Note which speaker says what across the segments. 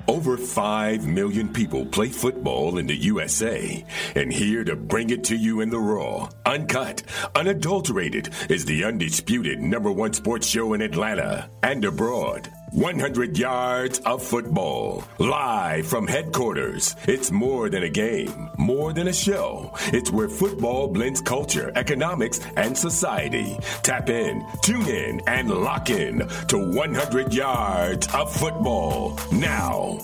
Speaker 1: Over 5 million people play football in the USA, and here to bring it to you in the raw, uncut, unadulterated is the undisputed #1 sports show in Atlanta and abroad. 100 yards of football, live from headquarters. It's more than a game, more than a show. It's where football blends culture, economics, and society. Tap in, tune in, and lock in to 100 yards of football now.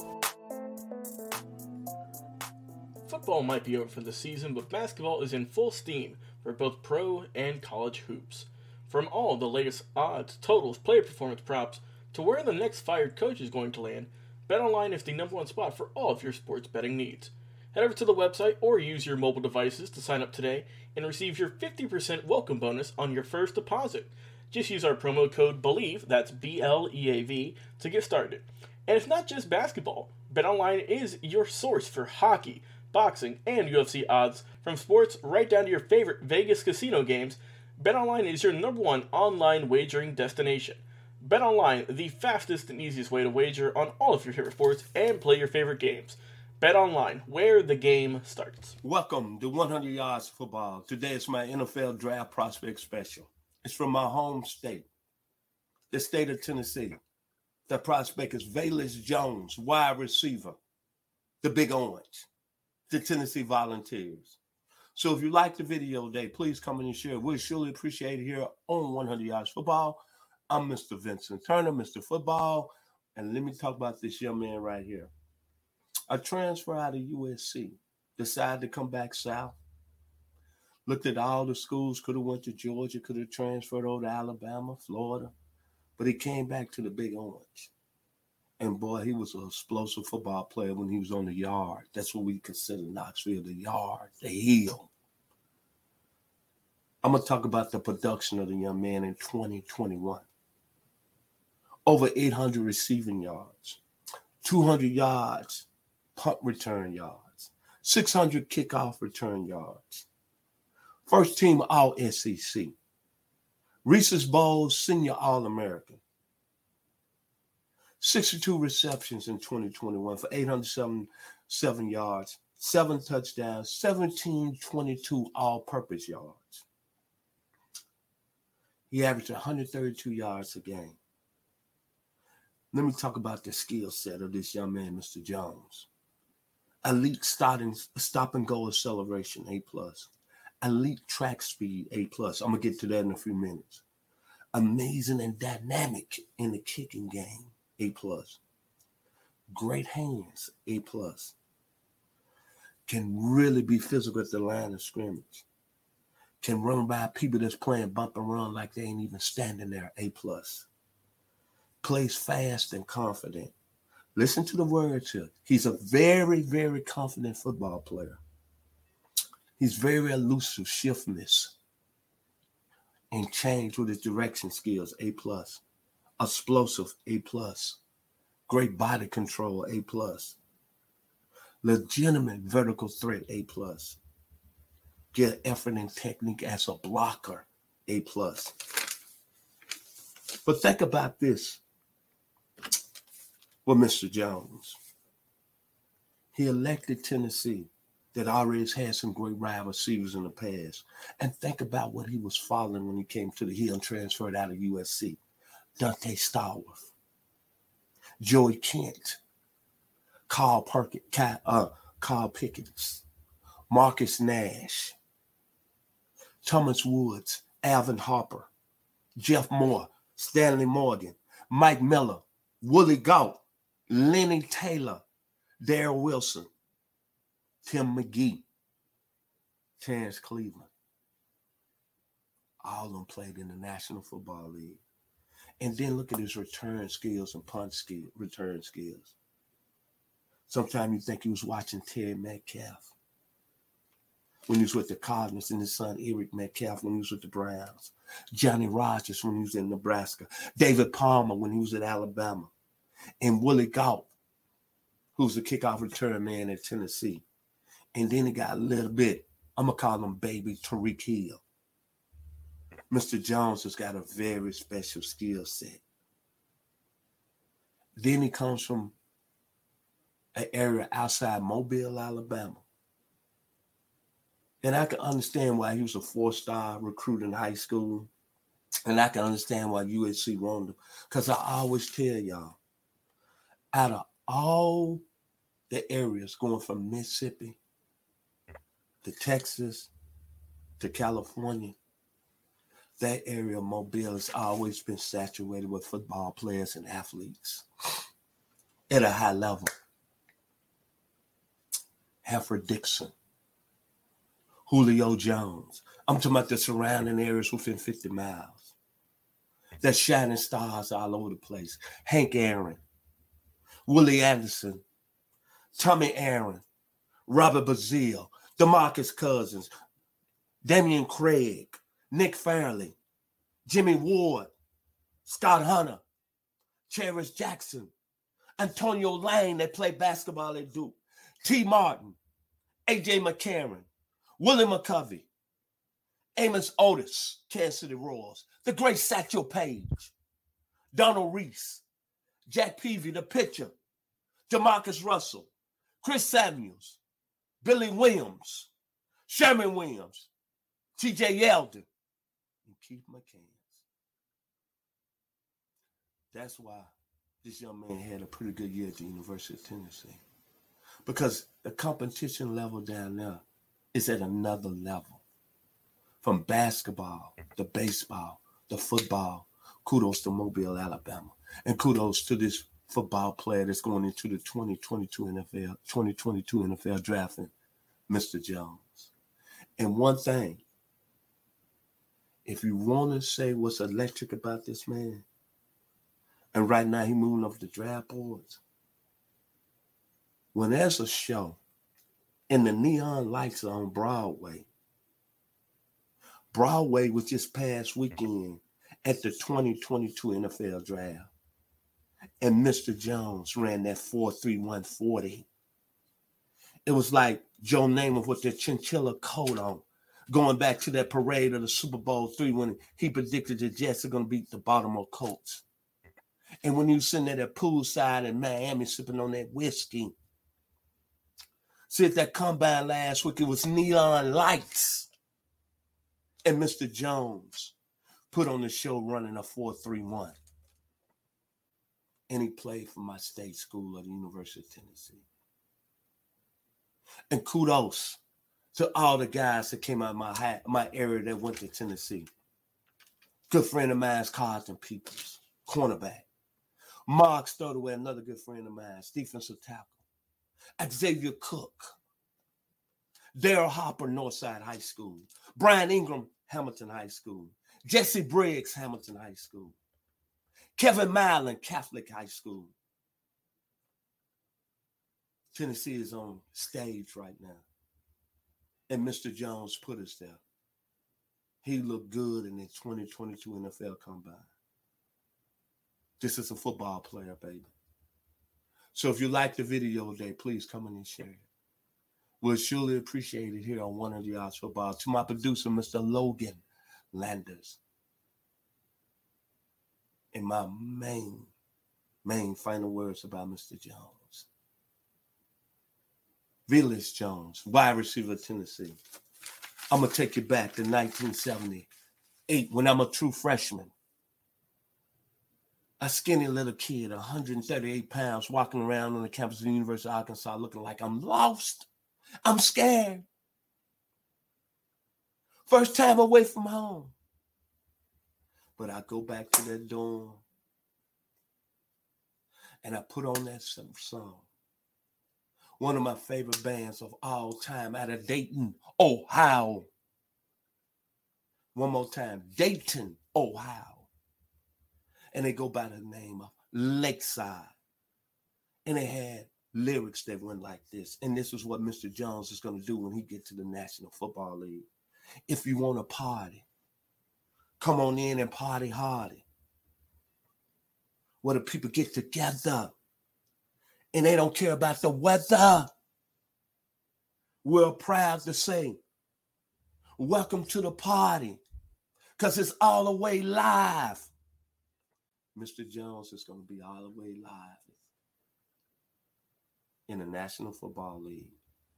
Speaker 2: Football might be over for the season, but basketball is in full steam for both pro and college hoops. From all the latest odds, totals, player performance props, to where the next fired coach is going to land, BetOnline is the #1 spot for all of your sports betting needs. Head over to the website or use your mobile devices to sign up today and receive your 50% welcome bonus on your first deposit. Just use our promo code BELIEVE, that's BLEAV, to get started. And it's not just basketball. BetOnline is your source for hockey, boxing, and UFC odds, from sports right down to your favorite Vegas casino games. BetOnline is your #1 online wagering destination. BetOnline, the fastest and easiest way to wager on all of your favorite sports and play your favorite games. BetOnline, where the game starts.
Speaker 3: Welcome to 100 Yards Football. Today is my NFL Draft Prospect Special. It's from my home state, the state of Tennessee. The prospect is Velus Jones, wide receiver, the Big Orange, the Tennessee Volunteers. So if you like the video today, please come in and share. We'll surely appreciate it here on 100 Yards Football. I'm Mr. Vincent Turner, Mr. Football, and let me talk about this young man right here. A transfer out of USC, decided to come back south, looked at all the schools, could have went to Georgia, could have transferred over to Alabama, Florida, but he came back to the Big Orange. And boy, he was an explosive football player when he was on the yard. That's what we consider Knoxville, the yard, the hill. I'm going to talk about the production of the young man in 2021. Over 800 receiving yards, 200 yards, punt return yards, 600 kickoff return yards. First team All-SEC. Reese's Bowl Senior All-American. 62 receptions in 2021 for 807 yards, 7 touchdowns, 1722 all-purpose yards. He averaged 132 yards a game. Let me talk about the skill set of this young man, Mr. Jones. Elite stop and go acceleration, A+. Elite track speed, A+. I'm going to get to that in a few minutes. Amazing and dynamic in the kicking game, A+. Great hands, A+. Can really be physical at the line of scrimmage. Can run by people that's playing bump and run like they ain't even standing there, A+. Plays fast and confident. Listen to the words here. He's a very, very confident football player. He's very elusive, shiftness, and change with his direction skills, A+. Explosive, A+. Great body control, A+. Legitimate vertical threat, A+. Get effort and technique as a blocker, A+. But think about this with Mr. Jones. He elected Tennessee that already has had some great wide receivers in the past. And think about what he was following when he came to the Hill and transferred out of USC. Dante Stallworth, Joey Kent, Carl Pickens, Marcus Nash, Thomas Woods, Alvin Harper, Jeff Moore, Stanley Morgan, Mike Miller, Willie Gault, Lenny Taylor, Darrell Wilson, Tim McGee, Terrence Cleveland. All of them played in the National Football League. And then look at his return skills and return skills. Sometimes you think he was watching Terry Metcalf when he was with the Cardinals, and his son Eric Metcalf when he was with the Browns. Johnny Rodgers when he was in Nebraska. David Palmer when he was at Alabama. And Willie Gault, who's the kickoff return man at Tennessee. And then he got a little bit, I'm going to call him baby Tariq Hill. Mr. Jones has got a very special skill set. Then he comes from an area outside Mobile, Alabama. And I can understand why he was a 4-star recruit in high school. And I can understand why USC wanted him. Because I always tell y'all, out of all the areas going from Mississippi to Texas to California, that area of Mobile has always been saturated with football players and athletes at a high level. Heffer Dixon, Julio Jones. I'm talking about the surrounding areas within 50 miles. There's shining stars all over the place. Hank Aaron, Willie Anderson, Tommy Aaron, Robert Bazile, DeMarcus Cousins, Damian Craig, Nick Fairley, Jimmy Ward, Scott Hunter, Cherish Jackson, Antonio Lane that played basketball at Duke, T. Martin, A.J. McCarron, Willie McCovey, Amos Otis, Kansas City Royals, the great Satchel Paige, Donald Reese, Jack Peavy, the pitcher, DeMarcus Russell, Chris Samuels, Billy Williams, Sherman Williams, T.J. Yeldon, and Keith McCants. That's why this young man had a pretty good year at the University of Tennessee. Because the competition level down there is at another level. From basketball, to baseball, to football, kudos to Mobile, Alabama. And kudos to this football player that's going into the 2022 NFL drafting, Mr. Jones. And one thing, if you want to say what's electric about this man, and right now he's moving up the draft boards, when there's a show and the neon lights are on Broadway was just past weekend at the 2022 NFL draft. And Mr. Jones ran that 4.3140. It was like Joe Namath with the chinchilla coat on, going back to that parade of the Super Bowl III when he predicted the Jets are going to beat the Baltimore Colts. And when you were sitting at that poolside in Miami sipping on that whiskey, see at that combine last week, it was neon lights. And Mr. Jones put on the show running a 4.31. And he played for my state school at the University of Tennessee. And kudos to all the guys that came out of my area that went to Tennessee. Good friend of mine is Carlton Peoples, cornerback. Mark Stowaway, another good friend of mine, defensive tackle. Xavier Cook. Daryl Hopper, Northside High School. Brian Ingram, Hamilton High School. Jesse Briggs, Hamilton High School. Kevin Milan, Catholic High School. Tennessee is on stage right now. And Mr. Jones put us there. He looked good in the 2022 NFL Combine. This is a football player, baby. So if you like the video today, please come in and share it. We'll surely appreciate it here on One of the Odds Football. To my producer, Mr. Logan Landers. And my main final words about Mr. Jones. Velus Jones, wide receiver of Tennessee. I'm going to take you back to 1978 when I'm a true freshman. A skinny little kid, 138 pounds, walking around on the campus of the University of Arkansas looking like I'm lost. I'm scared. First time away from home. But I go back to that dorm and I put on that song. One of my favorite bands of all time out of Dayton, Ohio. One more time, Dayton, Ohio. And they go by the name of Lakeside. And they had lyrics that went like this. And this is what Mr. Jones is going to do when he gets to the National Football League. If you want to party, come on in and party hardy. Where the people get together and they don't care about the weather. We're proud to say, welcome to the party, because it's all the way live. Mr. Jones is going to be all the way live. in the National Football League.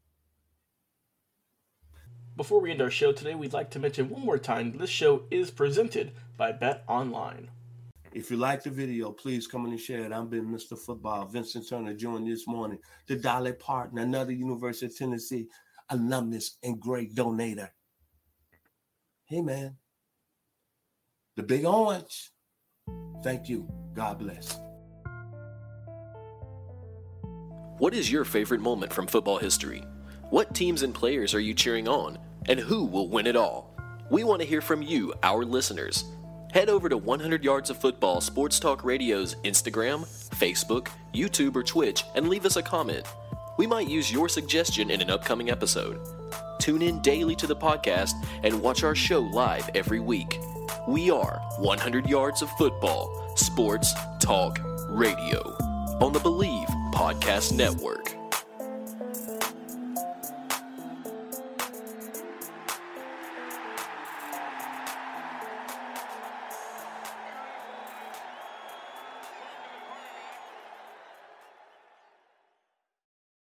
Speaker 2: Before we end our show today, we'd like to mention one more time this show is presented by Bet Online.
Speaker 3: If you like the video, please come in and share it. I've been Mr. Football. Vincent Turner joined this morning. The Dolly Parton, another University of Tennessee alumnus and great donator. Hey, man. The Big Orange. Thank you. God bless.
Speaker 4: What is your favorite moment from football history? What teams and players are you cheering on? And who will win it all? We want to hear from you, our listeners. Head over to 100 Yards of Football Sports Talk Radio's Instagram, Facebook, YouTube, or Twitch and leave us a comment. We might use your suggestion in an upcoming episode. Tune in daily to the podcast and watch our show live every week. We are 100 Yards of Football Sports Talk Radio on the Believe Podcast Network.